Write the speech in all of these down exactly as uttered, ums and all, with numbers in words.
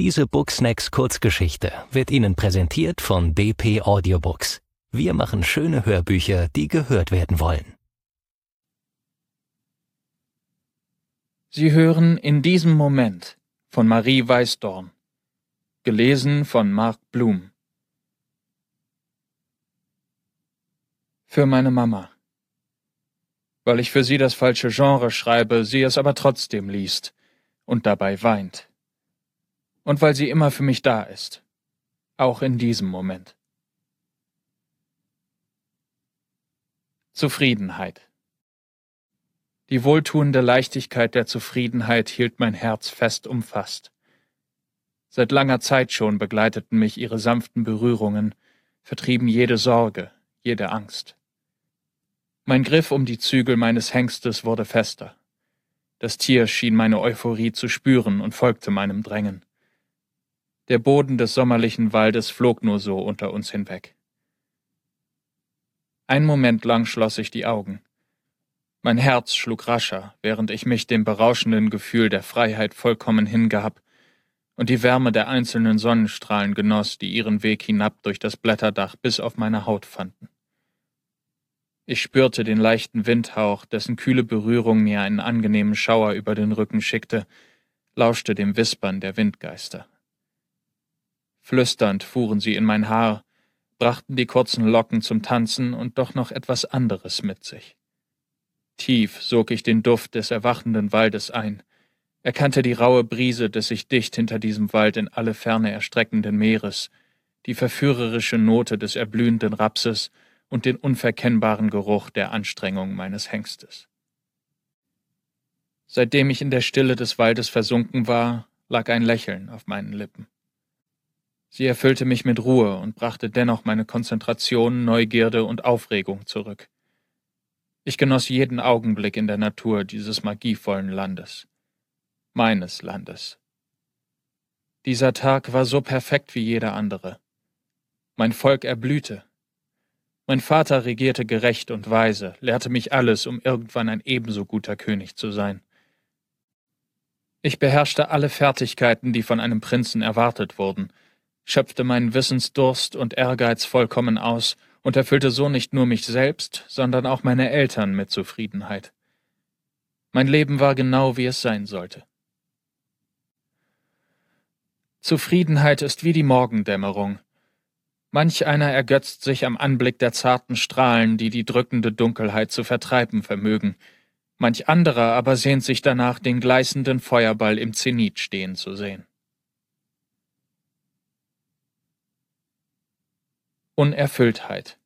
Diese Booksnacks Kurzgeschichte wird Ihnen präsentiert von D P Audiobooks. Wir machen schöne Hörbücher, die gehört werden wollen. Sie hören In diesem Moment von Marie Weißdorn. Gelesen von Mark Blum. Für meine Mama. Weil ich für sie das falsche Genre schreibe, sie es aber trotzdem liest und dabei weint. Und weil sie immer für mich da ist. Auch in diesem Moment. Zufriedenheit. Die wohltuende Leichtigkeit der Zufriedenheit hielt mein Herz fest umfasst. Seit langer Zeit schon begleiteten mich ihre sanften Berührungen, vertrieben jede Sorge, jede Angst. Mein Griff um die Zügel meines Hengstes wurde fester. Das Tier schien meine Euphorie zu spüren und folgte meinem Drängen. Der Boden des sommerlichen Waldes flog nur so unter uns hinweg. Einen Moment lang schloss ich die Augen. Mein Herz schlug rascher, während ich mich dem berauschenden Gefühl der Freiheit vollkommen hingab und die Wärme der einzelnen Sonnenstrahlen genoss, die ihren Weg hinab durch das Blätterdach bis auf meine Haut fanden. Ich spürte den leichten Windhauch, dessen kühle Berührung mir einen angenehmen Schauer über den Rücken schickte, lauschte dem Wispern der Windgeister. Flüsternd fuhren sie in mein Haar, brachten die kurzen Locken zum Tanzen und doch noch etwas anderes mit sich. Tief sog ich den Duft des erwachenden Waldes ein, erkannte die raue Brise des sich dicht hinter diesem Wald in alle Ferne erstreckenden Meeres, die verführerische Note des erblühenden Rapses und den unverkennbaren Geruch der Anstrengung meines Hengstes. Seitdem ich in der Stille des Waldes versunken war, lag ein Lächeln auf meinen Lippen. Sie erfüllte mich mit Ruhe und brachte dennoch meine Konzentration, Neugierde und Aufregung zurück. Ich genoss jeden Augenblick in der Natur dieses magievollen Landes. Meines Landes. Dieser Tag war so perfekt wie jeder andere. Mein Volk erblühte. Mein Vater regierte gerecht und weise, lehrte mich alles, um irgendwann ein ebenso guter König zu sein. Ich beherrschte alle Fertigkeiten, die von einem Prinzen erwartet wurden, schöpfte meinen Wissensdurst und Ehrgeiz vollkommen aus und erfüllte so nicht nur mich selbst, sondern auch meine Eltern mit Zufriedenheit. Mein Leben war genau, wie es sein sollte. Zufriedenheit ist wie die Morgendämmerung. Manch einer ergötzt sich am Anblick der zarten Strahlen, die die drückende Dunkelheit zu vertreiben vermögen. Manch anderer aber sehnt sich danach, den gleißenden Feuerball im Zenit stehen zu sehen. Unerfülltheit.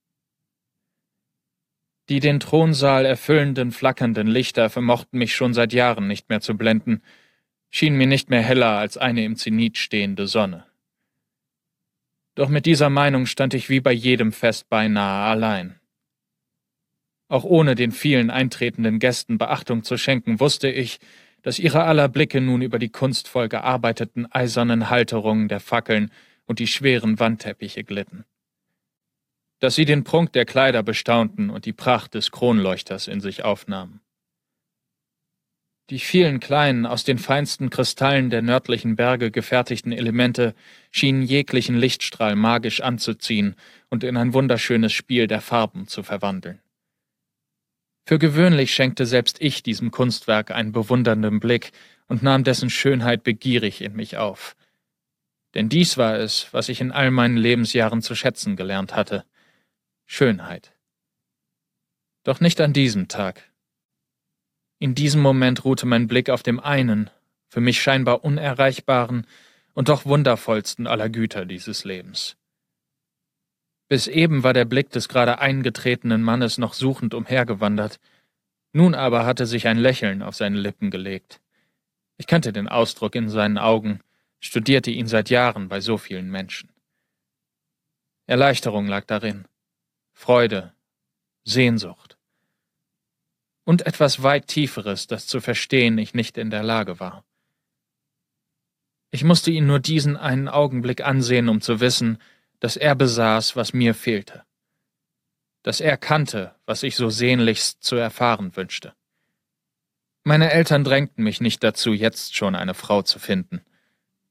Die den Thronsaal erfüllenden, flackernden Lichter vermochten mich schon seit Jahren nicht mehr zu blenden, schienen mir nicht mehr heller als eine im Zenit stehende Sonne. Doch mit dieser Meinung stand ich wie bei jedem Fest beinahe allein. Auch ohne den vielen eintretenden Gästen Beachtung zu schenken, wusste ich, dass ihre aller Blicke nun über die kunstvoll gearbeiteten eisernen Halterungen der Fackeln und die schweren Wandteppiche glitten. Dass sie den Prunk der Kleider bestaunten und die Pracht des Kronleuchters in sich aufnahmen. Die vielen kleinen, aus den feinsten Kristallen der nördlichen Berge gefertigten Elemente schienen jeglichen Lichtstrahl magisch anzuziehen und in ein wunderschönes Spiel der Farben zu verwandeln. Für gewöhnlich schenkte selbst ich diesem Kunstwerk einen bewundernden Blick und nahm dessen Schönheit begierig in mich auf. Denn dies war es, was ich in all meinen Lebensjahren zu schätzen gelernt hatte. Schönheit. Doch nicht an diesem Tag. In diesem Moment ruhte mein Blick auf dem einen, für mich scheinbar unerreichbaren und doch wundervollsten aller Güter dieses Lebens. Bis eben war der Blick des gerade eingetretenen Mannes noch suchend umhergewandert, nun aber hatte sich ein Lächeln auf seine Lippen gelegt. Ich kannte den Ausdruck in seinen Augen, studierte ihn seit Jahren bei so vielen Menschen. Erleichterung lag darin. Freude, Sehnsucht und etwas weit Tieferes, das zu verstehen ich nicht in der Lage war. Ich musste ihn nur diesen einen Augenblick ansehen, um zu wissen, dass er besaß, was mir fehlte, dass er kannte, was ich so sehnlichst zu erfahren wünschte. Meine Eltern drängten mich nicht dazu, jetzt schon eine Frau zu finden.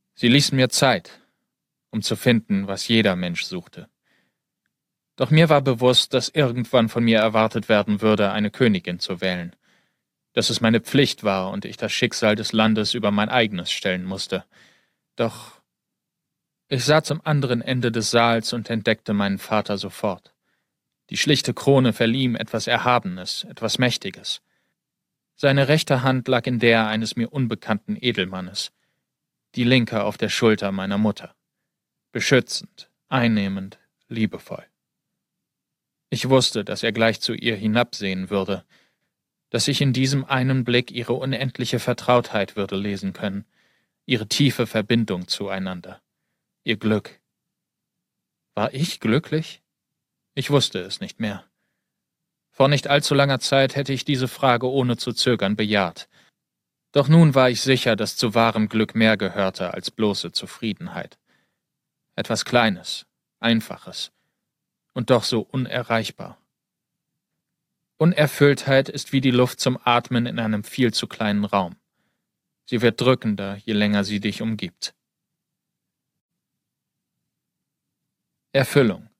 Sie ließen mir Zeit, um zu finden, was jeder Mensch suchte. Doch mir war bewusst, dass irgendwann von mir erwartet werden würde, eine Königin zu wählen, dass es meine Pflicht war und ich das Schicksal des Landes über mein eigenes stellen musste. Doch ich sah zum anderen Ende des Saals und entdeckte meinen Vater sofort. Die schlichte Krone verlieh ihm etwas Erhabenes, etwas Mächtiges. Seine rechte Hand lag in der eines mir unbekannten Edelmannes, die linke auf der Schulter meiner Mutter. Beschützend, einnehmend, liebevoll. Ich wusste, dass er gleich zu ihr hinabsehen würde, dass ich in diesem einen Blick ihre unendliche Vertrautheit würde lesen können, ihre tiefe Verbindung zueinander, ihr Glück. War ich glücklich? Ich wusste es nicht mehr. Vor nicht allzu langer Zeit hätte ich diese Frage ohne zu zögern bejaht. Doch nun war ich sicher, dass zu wahrem Glück mehr gehörte als bloße Zufriedenheit. Etwas Kleines, Einfaches und doch so unerreichbar. Unerfülltheit ist wie die Luft zum Atmen in einem viel zu kleinen Raum. Sie wird drückender, je länger sie dich umgibt. Erfüllung.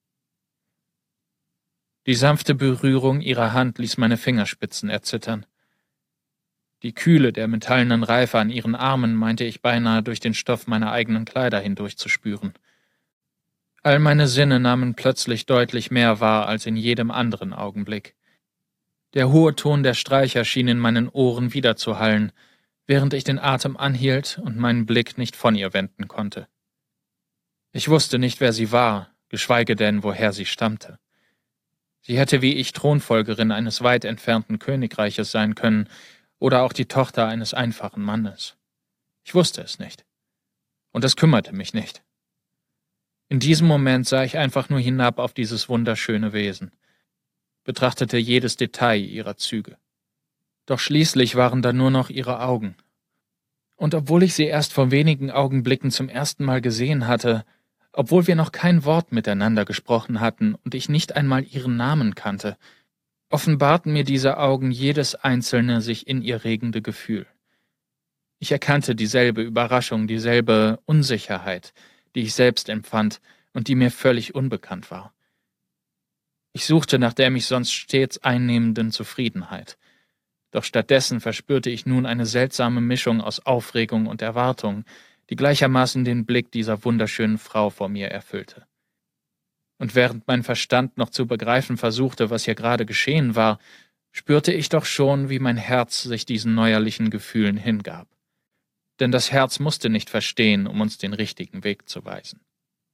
Die sanfte Berührung ihrer Hand ließ meine Fingerspitzen erzittern. Die Kühle der metallenen Reife an ihren Armen meinte ich beinahe durch den Stoff meiner eigenen Kleider hindurch zu spüren. All meine Sinne nahmen plötzlich deutlich mehr wahr als in jedem anderen Augenblick. Der hohe Ton der Streicher schien in meinen Ohren widerzuhallen, während ich den Atem anhielt und meinen Blick nicht von ihr wenden konnte. Ich wusste nicht, wer sie war, geschweige denn, woher sie stammte. Sie hätte wie ich Thronfolgerin eines weit entfernten Königreiches sein können oder auch die Tochter eines einfachen Mannes. Ich wusste es nicht. Und es kümmerte mich nicht. In diesem Moment sah ich einfach nur hinab auf dieses wunderschöne Wesen, betrachtete jedes Detail ihrer Züge. Doch schließlich waren da nur noch ihre Augen. Und obwohl ich sie erst vor wenigen Augenblicken zum ersten Mal gesehen hatte, obwohl wir noch kein Wort miteinander gesprochen hatten und ich nicht einmal ihren Namen kannte, offenbarten mir diese Augen jedes einzelne sich in ihr regende Gefühl. Ich erkannte dieselbe Überraschung, dieselbe Unsicherheit, die ich selbst empfand und die mir völlig unbekannt war. Ich suchte nach der mich sonst stets einnehmenden Zufriedenheit. Doch stattdessen verspürte ich nun eine seltsame Mischung aus Aufregung und Erwartung, die gleichermaßen den Blick dieser wunderschönen Frau vor mir erfüllte. Und während mein Verstand noch zu begreifen versuchte, was hier gerade geschehen war, spürte ich doch schon, wie mein Herz sich diesen neuerlichen Gefühlen hingab. Denn das Herz musste nicht verstehen, um uns den richtigen Weg zu weisen.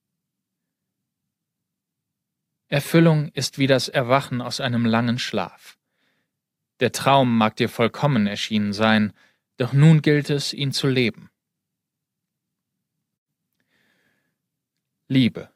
Erfüllung ist wie das Erwachen aus einem langen Schlaf. Der Traum mag dir vollkommen erschienen sein, doch nun gilt es, ihn zu leben. Liebe.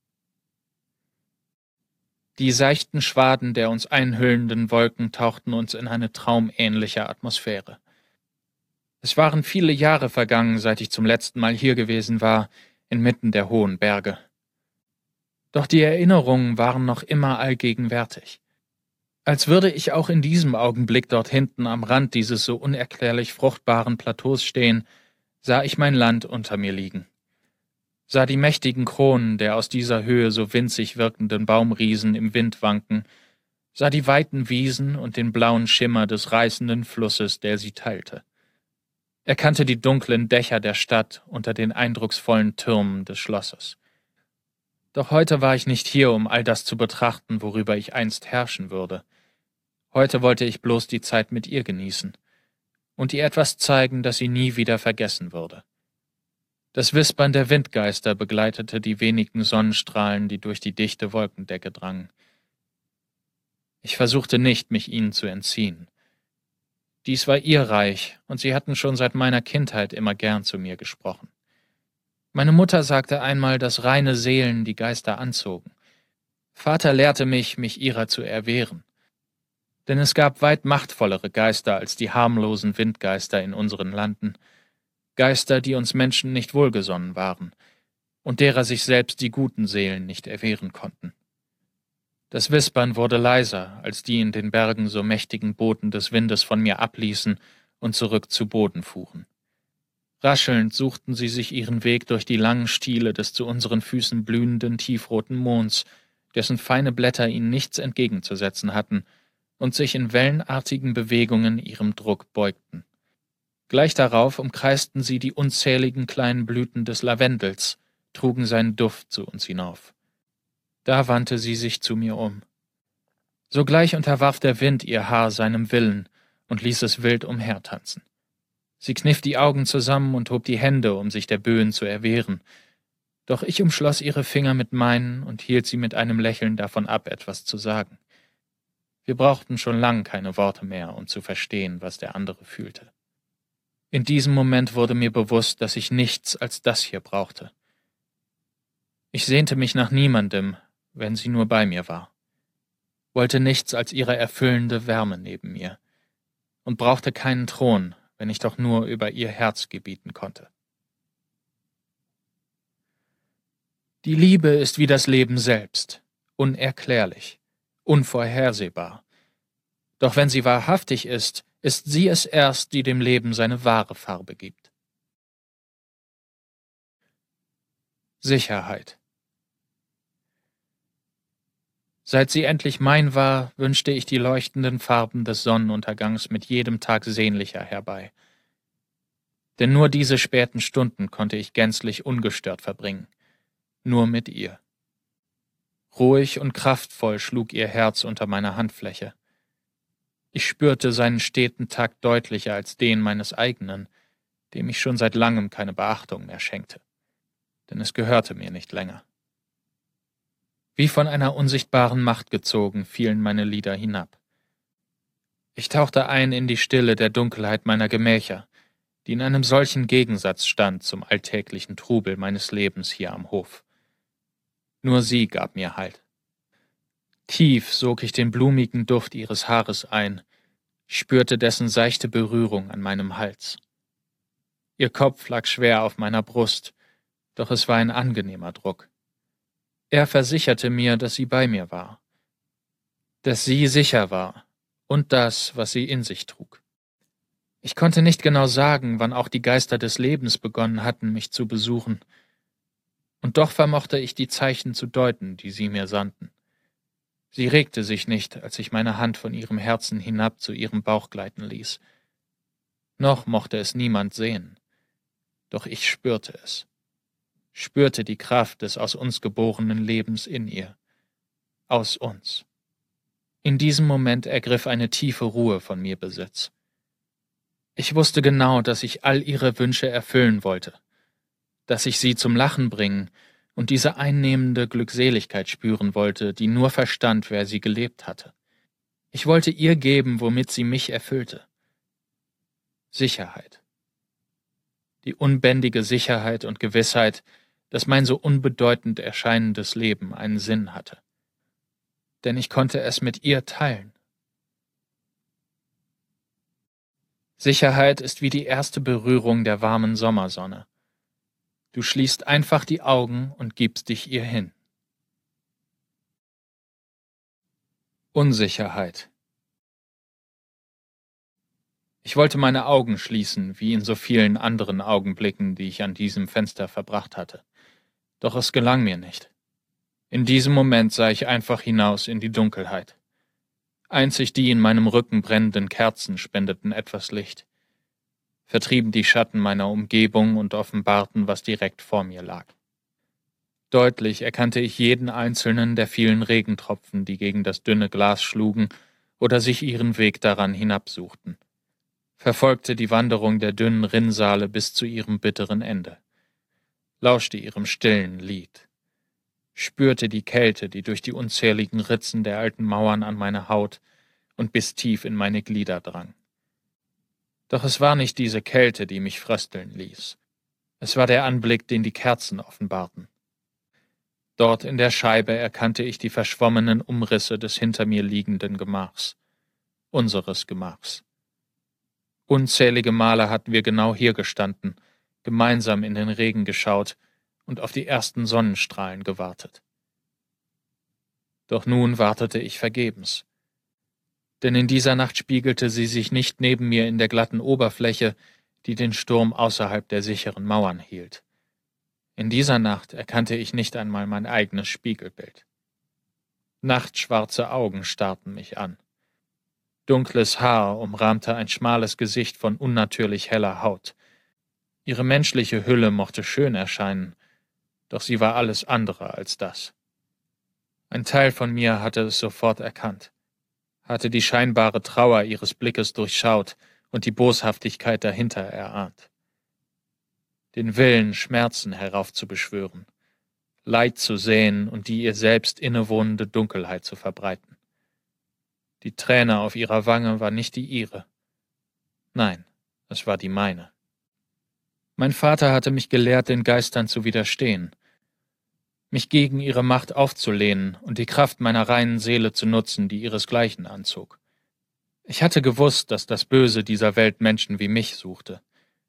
Die seichten Schwaden der uns einhüllenden Wolken tauchten uns in eine traumähnliche Atmosphäre. Es waren viele Jahre vergangen, seit ich zum letzten Mal hier gewesen war, inmitten der hohen Berge. Doch die Erinnerungen waren noch immer allgegenwärtig. Als würde ich auch in diesem Augenblick dort hinten am Rand dieses so unerklärlich fruchtbaren Plateaus stehen, sah ich mein Land unter mir liegen. Sah die mächtigen Kronen der aus dieser Höhe so winzig wirkenden Baumriesen im Wind wanken, sah die weiten Wiesen und den blauen Schimmer des reißenden Flusses, der sie teilte. Erkannte die dunklen Dächer der Stadt unter den eindrucksvollen Türmen des Schlosses. Doch heute war ich nicht hier, um all das zu betrachten, worüber ich einst herrschen würde. Heute wollte ich bloß die Zeit mit ihr genießen und ihr etwas zeigen, das sie nie wieder vergessen würde. Das Wispern der Windgeister begleitete die wenigen Sonnenstrahlen, die durch die dichte Wolkendecke drangen. Ich versuchte nicht, mich ihnen zu entziehen. Dies war ihr Reich, und sie hatten schon seit meiner Kindheit immer gern zu mir gesprochen. Meine Mutter sagte einmal, dass reine Seelen die Geister anzogen. Vater lehrte mich, mich ihrer zu erwehren. Denn es gab weit machtvollere Geister als die harmlosen Windgeister in unseren Landen, Geister, die uns Menschen nicht wohlgesonnen waren und derer sich selbst die guten Seelen nicht erwehren konnten. Das Wispern wurde leiser, als die in den Bergen so mächtigen Boten des Windes von mir abließen und zurück zu Boden fuhren. Raschelnd suchten sie sich ihren Weg durch die langen Stiele des zu unseren Füßen blühenden tiefroten Mohns, dessen feine Blätter ihnen nichts entgegenzusetzen hatten und sich in wellenartigen Bewegungen ihrem Druck beugten. Gleich darauf umkreisten sie die unzähligen kleinen Blüten des Lavendels, trugen seinen Duft zu uns hinauf. Da wandte sie sich zu mir um. Sogleich unterwarf der Wind ihr Haar seinem Willen und ließ es wild umhertanzen. Sie kniff die Augen zusammen und hob die Hände, um sich der Böen zu erwehren. Doch ich umschloss ihre Finger mit meinen und hielt sie mit einem Lächeln davon ab, etwas zu sagen. Wir brauchten schon lang keine Worte mehr, um zu verstehen, was der andere fühlte. In diesem Moment wurde mir bewusst, dass ich nichts als das hier brauchte. Ich sehnte mich nach niemandem, wenn sie nur bei mir war, wollte nichts als ihre erfüllende Wärme neben mir und brauchte keinen Thron, wenn ich doch nur über ihr Herz gebieten konnte. Die Liebe ist wie das Leben selbst, unerklärlich, unvorhersehbar. Doch wenn sie wahrhaftig ist, ist sie es erst, die dem Leben seine wahre Farbe gibt. Sicherheit. Seit sie endlich mein war, wünschte ich die leuchtenden Farben des Sonnenuntergangs mit jedem Tag sehnlicher herbei. Denn nur diese späten Stunden konnte ich gänzlich ungestört verbringen, nur mit ihr. Ruhig und kraftvoll schlug ihr Herz unter meiner Handfläche. Ich spürte seinen steten Takt deutlicher als den meines eigenen, dem ich schon seit langem keine Beachtung mehr schenkte, denn es gehörte mir nicht länger. Wie von einer unsichtbaren Macht gezogen, fielen meine Lider hinab. Ich tauchte ein in die Stille der Dunkelheit meiner Gemächer, die in einem solchen Gegensatz stand zum alltäglichen Trubel meines Lebens hier am Hof. Nur sie gab mir Halt. Tief sog ich den blumigen Duft ihres Haares ein, spürte dessen seichte Berührung an meinem Hals. Ihr Kopf lag schwer auf meiner Brust, doch es war ein angenehmer Druck. Er versicherte mir, dass sie bei mir war, dass sie sicher war und das, was sie in sich trug. Ich konnte nicht genau sagen, wann auch die Geister des Lebens begonnen hatten, mich zu besuchen, und doch vermochte ich die Zeichen zu deuten, die sie mir sandten. Sie regte sich nicht, als ich meine Hand von ihrem Herzen hinab zu ihrem Bauch gleiten ließ. Noch mochte es niemand sehen, doch ich spürte es. spürte die Kraft des aus uns geborenen Lebens in ihr. Aus uns. In diesem Moment ergriff eine tiefe Ruhe von mir Besitz. Ich wusste genau, dass ich all ihre Wünsche erfüllen wollte, dass ich sie zum Lachen bringen und diese einnehmende Glückseligkeit spüren wollte, die nur verstand, wer sie gelebt hatte. Ich wollte ihr geben, womit sie mich erfüllte. Sicherheit. Die unbändige Sicherheit und Gewissheit, dass mein so unbedeutend erscheinendes Leben einen Sinn hatte. Denn ich konnte es mit ihr teilen. Sicherheit ist wie die erste Berührung der warmen Sommersonne. Du schließt einfach die Augen und gibst dich ihr hin. Unsicherheit. Ich wollte meine Augen schließen, wie in so vielen anderen Augenblicken, die ich an diesem Fenster verbracht hatte. Doch es gelang mir nicht. In diesem Moment sah ich einfach hinaus in die Dunkelheit. Einzig die in meinem Rücken brennenden Kerzen spendeten etwas Licht, vertrieben die Schatten meiner Umgebung und offenbarten, was direkt vor mir lag. Deutlich erkannte ich jeden einzelnen der vielen Regentropfen, die gegen das dünne Glas schlugen oder sich ihren Weg daran hinabsuchten, verfolgte die Wanderung der dünnen Rinnsale bis zu ihrem bitteren Ende, lauschte ihrem stillen Lied, spürte die Kälte, die durch die unzähligen Ritzen der alten Mauern an meine Haut und bis tief in meine Glieder drang. Doch es war nicht diese Kälte, die mich frösteln ließ. Es war der Anblick, den die Kerzen offenbarten. Dort in der Scheibe erkannte ich die verschwommenen Umrisse des hinter mir liegenden Gemachs, unseres Gemachs. Unzählige Male hatten wir genau hier gestanden, gemeinsam in den Regen geschaut und auf die ersten Sonnenstrahlen gewartet. Doch nun wartete ich vergebens. Denn in dieser Nacht spiegelte sie sich nicht neben mir in der glatten Oberfläche, die den Sturm außerhalb der sicheren Mauern hielt. In dieser Nacht erkannte ich nicht einmal mein eigenes Spiegelbild. Nachtschwarze Augen starrten mich an. Dunkles Haar umrahmte ein schmales Gesicht von unnatürlich heller Haut. Ihre menschliche Hülle mochte schön erscheinen, doch sie war alles andere als das. Ein Teil von mir hatte es sofort erkannt, hatte die scheinbare Trauer ihres Blickes durchschaut und die Boshaftigkeit dahinter erahnt. Den Willen, Schmerzen heraufzubeschwören, Leid zu säen und die ihr selbst innewohnende Dunkelheit zu verbreiten. Die Träne auf ihrer Wange war nicht die ihre. Nein, es war die meine. Mein Vater hatte mich gelehrt, den Geistern zu widerstehen, mich gegen ihre Macht aufzulehnen und die Kraft meiner reinen Seele zu nutzen, die ihresgleichen anzog. Ich hatte gewusst, dass das Böse dieser Welt Menschen wie mich suchte.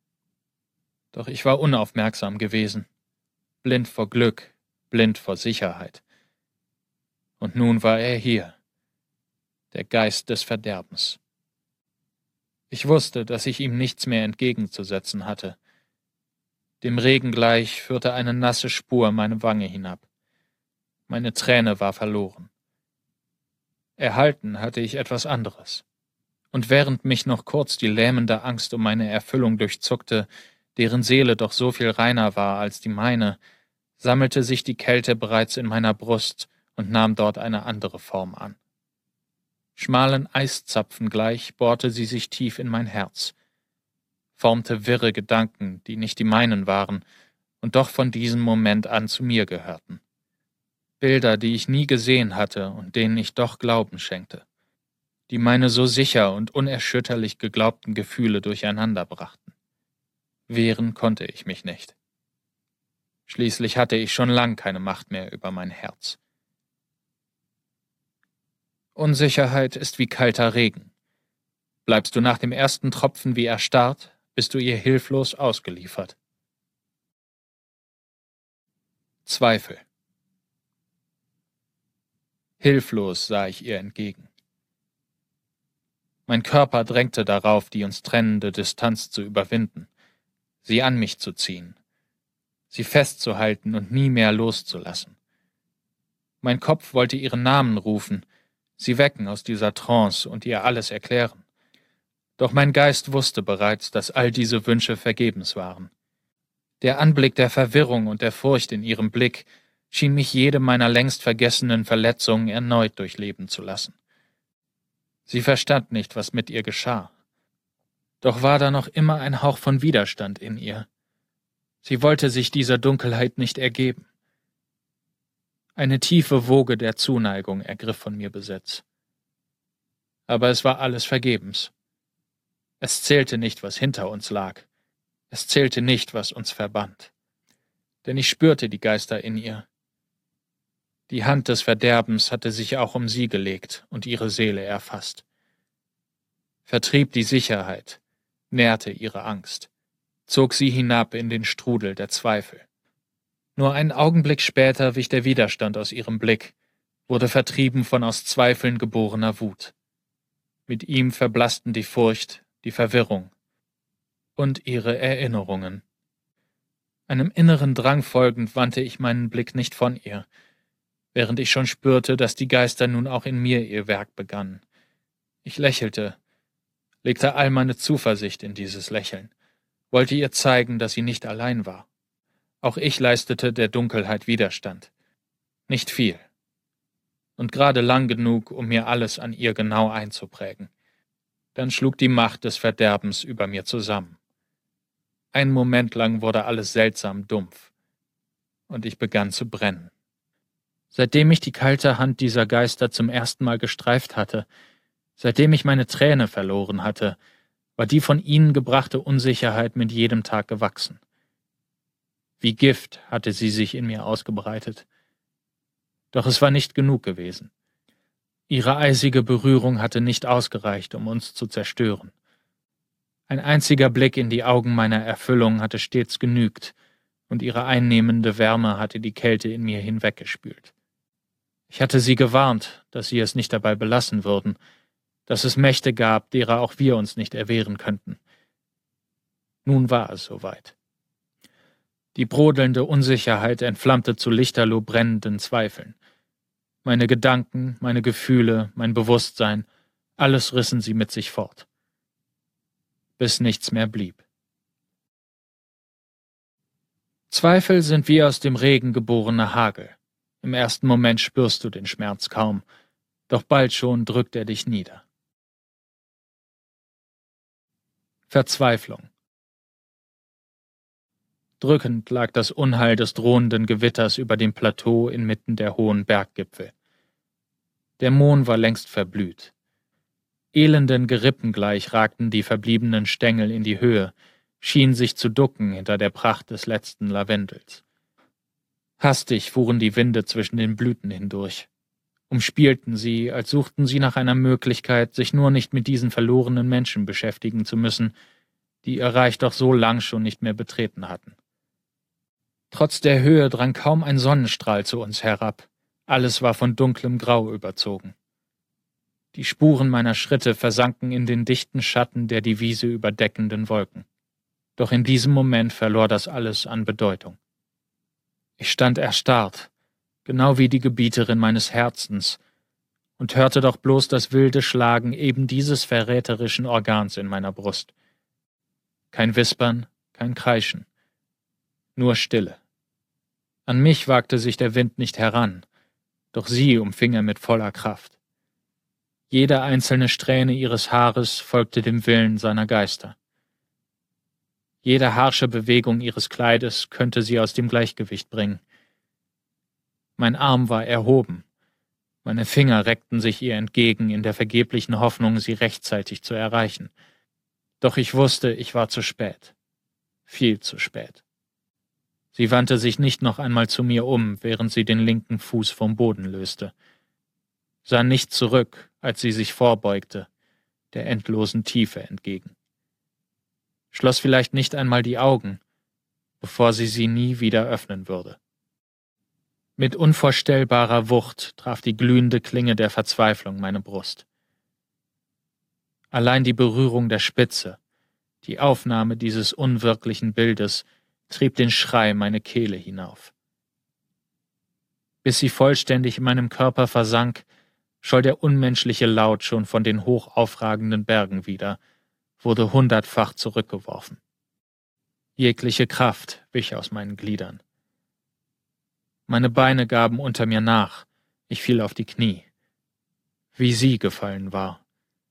Doch ich war unaufmerksam gewesen, blind vor Glück, blind vor Sicherheit. Und nun war er hier, der Geist des Verderbens. Ich wusste, dass ich ihm nichts mehr entgegenzusetzen hatte. Dem Regen gleich führte eine nasse Spur meine Wange hinab. Meine Träne war verloren. Erhalten hatte ich etwas anderes. Und während mich noch kurz die lähmende Angst um meine Erfüllung durchzuckte, deren Seele doch so viel reiner war als die meine, sammelte sich die Kälte bereits in meiner Brust und nahm dort eine andere Form an. Schmalen Eiszapfen gleich bohrte sie sich tief in mein Herz, formte wirre Gedanken, die nicht die meinen waren und doch von diesem Moment an zu mir gehörten. Bilder, die ich nie gesehen hatte und denen ich doch Glauben schenkte, die meine so sicher und unerschütterlich geglaubten Gefühle durcheinander brachten. Wehren konnte ich mich nicht. Schließlich hatte ich schon lang keine Macht mehr über mein Herz. Unsicherheit ist wie kalter Regen. Bleibst du nach dem ersten Tropfen wie erstarrt, bist du ihr hilflos ausgeliefert. Zweifel. Hilflos sah ich ihr entgegen. Mein Körper drängte darauf, die uns trennende Distanz zu überwinden, sie an mich zu ziehen, sie festzuhalten und nie mehr loszulassen. Mein Kopf wollte ihren Namen rufen, sie wecken aus dieser Trance und ihr alles erklären. Doch mein Geist wusste bereits, dass all diese Wünsche vergebens waren. Der Anblick der Verwirrung und der Furcht in ihrem Blick schien mich jede meiner längst vergessenen Verletzungen erneut durchleben zu lassen. Sie verstand nicht, was mit ihr geschah. Doch war da noch immer ein Hauch von Widerstand in ihr. Sie wollte sich dieser Dunkelheit nicht ergeben. Eine tiefe Woge der Zuneigung ergriff von mir Besitz. Aber es war alles vergebens. Es zählte nicht, was hinter uns lag. Es zählte nicht, was uns verband. Denn ich spürte die Geister in ihr. Die Hand des Verderbens hatte sich auch um sie gelegt und ihre Seele erfasst. Vertrieb die Sicherheit, nährte ihre Angst, zog sie hinab in den Strudel der Zweifel. Nur einen Augenblick später wich der Widerstand aus ihrem Blick, wurde vertrieben von aus Zweifeln geborener Wut. Mit ihm verblassten die Furcht, die Verwirrung und ihre Erinnerungen. Einem inneren Drang folgend wandte ich meinen Blick nicht von ihr, während ich schon spürte, dass die Geister nun auch in mir ihr Werk begannen. Ich lächelte, legte all meine Zuversicht in dieses Lächeln, wollte ihr zeigen, dass sie nicht allein war. Auch ich leistete der Dunkelheit Widerstand. Nicht viel. Und gerade lang genug, um mir alles an ihr genau einzuprägen. Dann schlug die Macht des Verderbens über mir zusammen. Einen Moment lang wurde alles seltsam dumpf. Und ich begann zu brennen. Seitdem ich die kalte Hand dieser Geister zum ersten Mal gestreift hatte, seitdem ich meine Träne verloren hatte, war die von ihnen gebrachte Unsicherheit mit jedem Tag gewachsen. Wie Gift hatte sie sich in mir ausgebreitet. Doch es war nicht genug gewesen. Ihre eisige Berührung hatte nicht ausgereicht, um uns zu zerstören. Ein einziger Blick in die Augen meiner Erfüllung hatte stets genügt, und ihre einnehmende Wärme hatte die Kälte in mir hinweggespült. Ich hatte sie gewarnt, dass sie es nicht dabei belassen würden, dass es Mächte gab, derer auch wir uns nicht erwehren könnten. Nun war es soweit. Die brodelnde Unsicherheit entflammte zu lichterloh brennenden Zweifeln. Meine Gedanken, meine Gefühle, mein Bewusstsein, alles rissen sie mit sich fort, bis nichts mehr blieb. Zweifel sind wie aus dem Regen geborener Hagel. Im ersten Moment spürst du den Schmerz kaum, doch bald schon drückt er dich nieder. Verzweiflung. Drückend lag das Unheil des drohenden Gewitters über dem Plateau inmitten der hohen Berggipfel. Der Mohn war längst verblüht. Elenden Gerippen gleich ragten die verbliebenen Stängel in die Höhe, schienen sich zu ducken hinter der Pracht des letzten Lavendels. Hastig fuhren die Winde zwischen den Blüten hindurch, umspielten sie, als suchten sie nach einer Möglichkeit, sich nur nicht mit diesen verlorenen Menschen beschäftigen zu müssen, die ihr Reich doch so lang schon nicht mehr betreten hatten. Trotz der Höhe drang kaum ein Sonnenstrahl zu uns herab, alles war von dunklem Grau überzogen. Die Spuren meiner Schritte versanken in den dichten Schatten der die Wiese überdeckenden Wolken. Doch in diesem Moment verlor das alles an Bedeutung. Ich stand erstarrt, genau wie die Gebieterin meines Herzens, und hörte doch bloß das wilde Schlagen eben dieses verräterischen Organs in meiner Brust. Kein Wispern, kein Kreischen, nur Stille. An mich wagte sich der Wind nicht heran, doch sie umfing er mit voller Kraft. Jede einzelne Strähne ihres Haares folgte dem Willen seiner Geister. Jede harsche Bewegung ihres Kleides könnte sie aus dem Gleichgewicht bringen. Mein Arm war erhoben, meine Finger reckten sich ihr entgegen in der vergeblichen Hoffnung, sie rechtzeitig zu erreichen. Doch ich wusste, ich war zu spät. Viel zu spät. Sie wandte sich nicht noch einmal zu mir um, während sie den linken Fuß vom Boden löste, sah nicht zurück, als sie sich vorbeugte, der endlosen Tiefe entgegen. Schloss vielleicht nicht einmal die Augen, bevor sie sie nie wieder öffnen würde. Mit unvorstellbarer Wucht traf die glühende Klinge der Verzweiflung meine Brust. Allein die Berührung der Spitze, die Aufnahme dieses unwirklichen Bildes, trieb den Schrei meine Kehle hinauf. Bis sie vollständig in meinem Körper versank, scholl der unmenschliche Laut schon von den hoch aufragenden Bergen wieder, wurde hundertfach zurückgeworfen. Jegliche Kraft wich aus meinen Gliedern. Meine Beine gaben unter mir nach, ich fiel auf die Knie, wie sie gefallen war.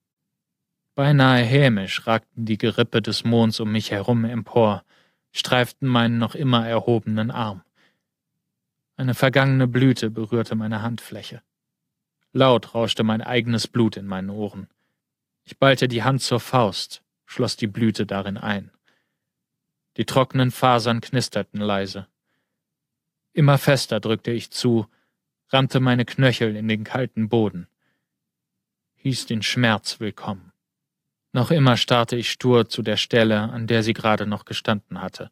Beinahe hämisch ragten die Gerippe des Monds um mich herum empor, streiften meinen noch immer erhobenen Arm. Eine vergangene Blüte berührte meine Handfläche. Laut rauschte mein eigenes Blut in meinen Ohren. Ich ballte die Hand zur Faust, schloss die Blüte darin ein. Die trockenen Fasern knisterten leise. Immer fester drückte ich zu, rammte meine Knöchel in den kalten Boden, hieß den Schmerz willkommen. Noch immer starrte ich stur zu der Stelle, an der sie gerade noch gestanden hatte.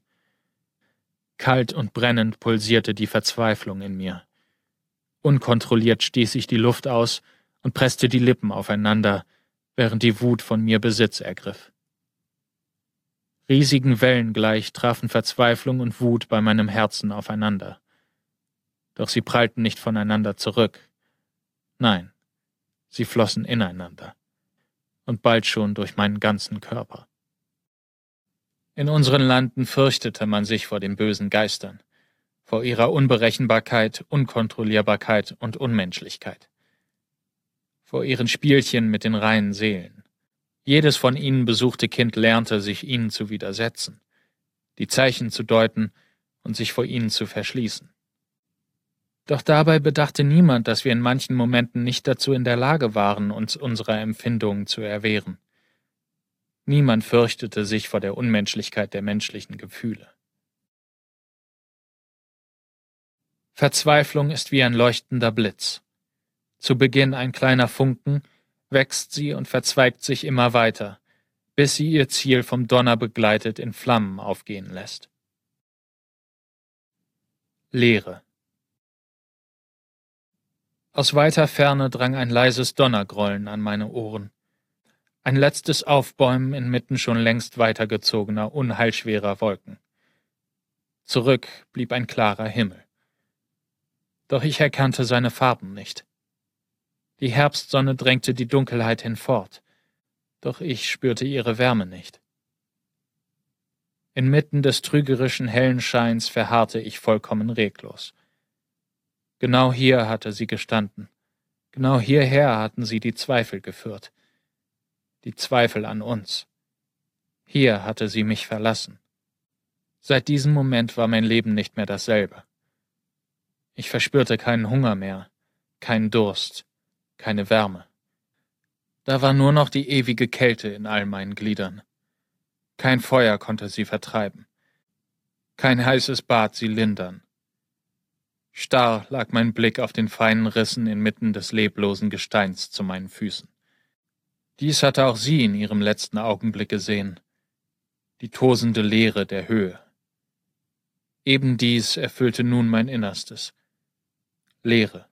Kalt und brennend pulsierte die Verzweiflung in mir. Unkontrolliert stieß ich die Luft aus und presste die Lippen aufeinander, während die Wut von mir Besitz ergriff. Riesigen Wellen gleich trafen Verzweiflung und Wut bei meinem Herzen aufeinander. Doch sie prallten nicht voneinander zurück. Nein, sie flossen ineinander und bald schon durch meinen ganzen Körper. In unseren Landen fürchtete man sich vor den bösen Geistern, vor ihrer Unberechenbarkeit, Unkontrollierbarkeit und Unmenschlichkeit, vor ihren Spielchen mit den reinen Seelen. Jedes von ihnen besuchte Kind lernte, sich ihnen zu widersetzen, die Zeichen zu deuten und sich vor ihnen zu verschließen. Doch dabei bedachte niemand, dass wir in manchen Momenten nicht dazu in der Lage waren, uns unserer Empfindungen zu erwehren. Niemand fürchtete sich vor der Unmenschlichkeit der menschlichen Gefühle. Verzweiflung ist wie ein leuchtender Blitz. Zu Beginn ein kleiner Funken, wächst sie und verzweigt sich immer weiter, bis sie ihr Ziel vom Donner begleitet in Flammen aufgehen lässt. Leere. Aus weiter Ferne drang ein leises Donnergrollen an meine Ohren. Ein letztes Aufbäumen inmitten schon längst weitergezogener, unheilschwerer Wolken. Zurück blieb ein klarer Himmel. Doch ich erkannte seine Farben nicht. Die Herbstsonne drängte die Dunkelheit hinfort, doch ich spürte ihre Wärme nicht. Inmitten des trügerischen hellen Scheins verharrte ich vollkommen reglos. Genau hier hatte sie gestanden. Genau hierher hatten sie die Zweifel geführt. Die Zweifel an uns. Hier hatte sie mich verlassen. Seit diesem Moment war mein Leben nicht mehr dasselbe. Ich verspürte keinen Hunger mehr, keinen Durst, keine Wärme. Da war nur noch die ewige Kälte in all meinen Gliedern. Kein Feuer konnte sie vertreiben. Kein heißes Bad sie lindern. Starr lag mein Blick auf den feinen Rissen inmitten des leblosen Gesteins zu meinen Füßen. Dies hatte auch sie in ihrem letzten Augenblick gesehen. Die tosende Leere der Höhe. Eben dies erfüllte nun mein Innerstes. Leere.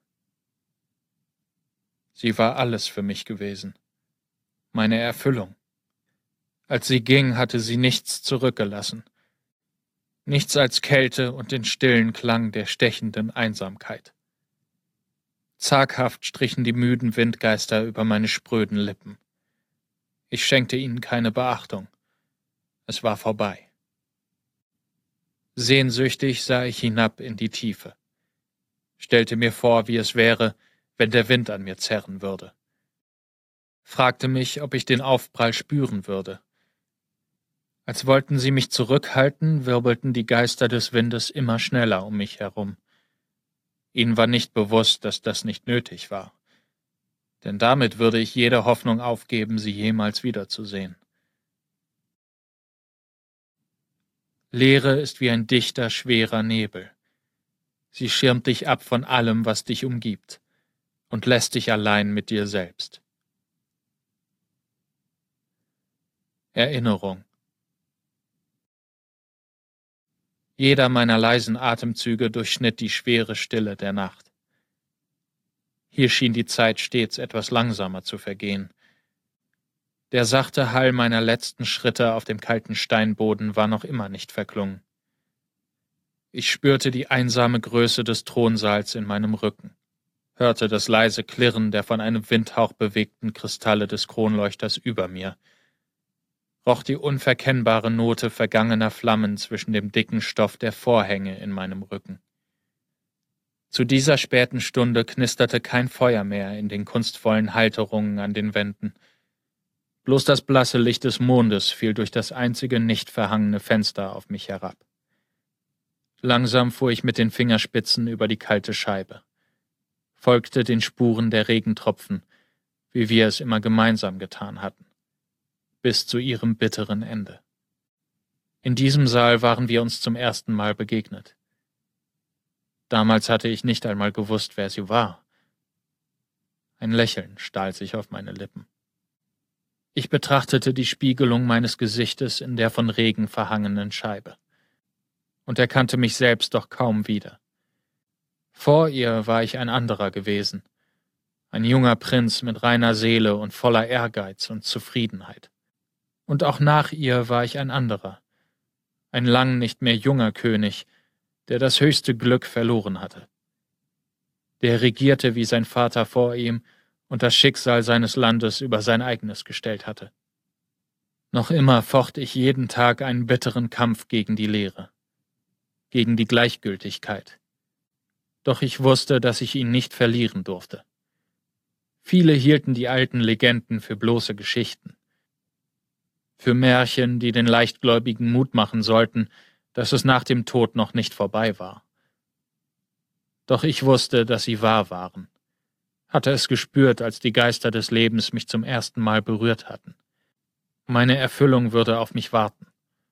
Sie war alles für mich gewesen. Meine Erfüllung. Als sie ging, hatte sie nichts zurückgelassen. Nichts als Kälte und den stillen Klang der stechenden Einsamkeit. Zaghaft strichen die müden Windgeister über meine spröden Lippen. Ich schenkte ihnen keine Beachtung. Es war vorbei. Sehnsüchtig sah ich hinab in die Tiefe. Stellte mir vor, wie es wäre, wenn der Wind an mir zerren würde. Fragte mich, ob ich den Aufprall spüren würde. Als wollten sie mich zurückhalten, wirbelten die Geister des Windes immer schneller um mich herum. Ihnen war nicht bewusst, dass das nicht nötig war. Denn damit würde ich jede Hoffnung aufgeben, sie jemals wiederzusehen. Leere ist wie ein dichter, schwerer Nebel. Sie schirmt dich ab von allem, was dich umgibt, und lässt dich allein mit dir selbst. Erinnerung. Jeder meiner leisen Atemzüge durchschnitt die schwere Stille der Nacht. Hier schien die Zeit stets etwas langsamer zu vergehen. Der sachte Hall meiner letzten Schritte auf dem kalten Steinboden war noch immer nicht verklungen. Ich spürte die einsame Größe des Thronsaals in meinem Rücken, hörte das leise Klirren der von einem Windhauch bewegten Kristalle des Kronleuchters über mir, roch die unverkennbare Note vergangener Flammen zwischen dem dicken Stoff der Vorhänge in meinem Rücken. Zu dieser späten Stunde knisterte kein Feuer mehr in den kunstvollen Halterungen an den Wänden. Bloß das blasse Licht des Mondes fiel durch das einzige nicht verhangene Fenster auf mich herab. Langsam fuhr ich mit den Fingerspitzen über die kalte Scheibe, folgte den Spuren der Regentropfen, wie wir es immer gemeinsam getan hatten, bis zu ihrem bitteren Ende. In diesem Saal waren wir uns zum ersten Mal begegnet. Damals hatte ich nicht einmal gewusst, wer sie war. Ein Lächeln stahl sich auf meine Lippen. Ich betrachtete die Spiegelung meines Gesichtes in der von Regen verhangenen Scheibe und erkannte mich selbst doch kaum wieder. Vor ihr war ich ein anderer gewesen, ein junger Prinz mit reiner Seele und voller Ehrgeiz und Zufriedenheit. Und auch nach ihr war ich ein anderer, ein lang nicht mehr junger König, der das höchste Glück verloren hatte. Der regierte wie sein Vater vor ihm und das Schicksal seines Landes über sein eigenes gestellt hatte. Noch immer focht ich jeden Tag einen bitteren Kampf gegen die Leere, gegen die Gleichgültigkeit. Doch ich wusste, dass ich ihn nicht verlieren durfte. Viele hielten die alten Legenden für bloße Geschichten, für Märchen, die den Leichtgläubigen Mut machen sollten, dass es nach dem Tod noch nicht vorbei war. Doch ich wusste, dass sie wahr waren, hatte es gespürt, als die Geister des Lebens mich zum ersten Mal berührt hatten. Meine Erfüllung würde auf mich warten.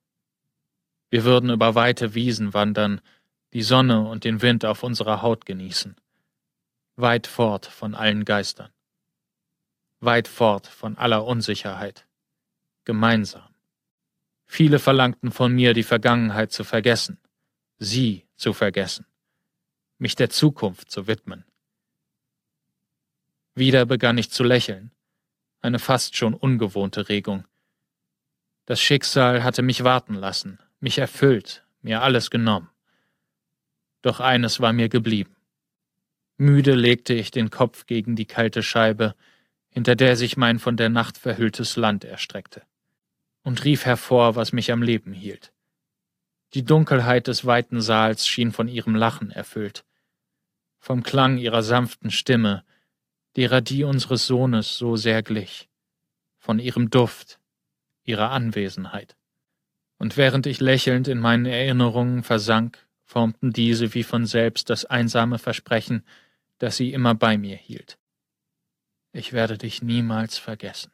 Wir würden über weite Wiesen wandern, die Sonne und den Wind auf unserer Haut genießen, weit fort von allen Geistern, weit fort von aller Unsicherheit, gemeinsam. Viele verlangten von mir, die Vergangenheit zu vergessen, sie zu vergessen, mich der Zukunft zu widmen. Wieder begann ich zu lächeln, eine fast schon ungewohnte Regung. Das Schicksal hatte mich warten lassen, mich erfüllt, mir alles genommen. Doch eines war mir geblieben. Müde legte ich den Kopf gegen die kalte Scheibe, hinter der sich mein von der Nacht verhülltes Land erstreckte, und rief hervor, was mich am Leben hielt. Die Dunkelheit des weiten Saals schien von ihrem Lachen erfüllt, vom Klang ihrer sanften Stimme, derer die unseres Sohnes so sehr glich, von ihrem Duft, ihrer Anwesenheit. Und während ich lächelnd in meinen Erinnerungen versank, formten diese wie von selbst das einsame Versprechen, das sie immer bei mir hielt. Ich werde dich niemals vergessen.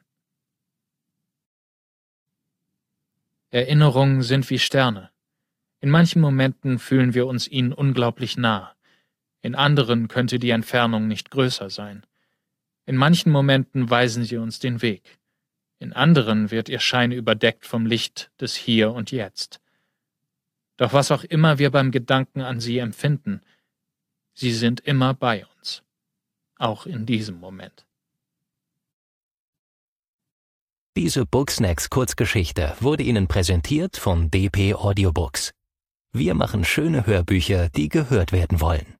Erinnerungen sind wie Sterne. In manchen Momenten fühlen wir uns ihnen unglaublich nah. In anderen könnte die Entfernung nicht größer sein. In manchen Momenten weisen sie uns den Weg. In anderen wird ihr Schein überdeckt vom Licht des Hier und Jetzt. Doch was auch immer wir beim Gedanken an sie empfinden, sie sind immer bei uns. Auch in diesem Moment. Diese Booksnacks-Kurzgeschichte wurde Ihnen präsentiert von D P Audiobooks. Wir machen schöne Hörbücher, die gehört werden wollen.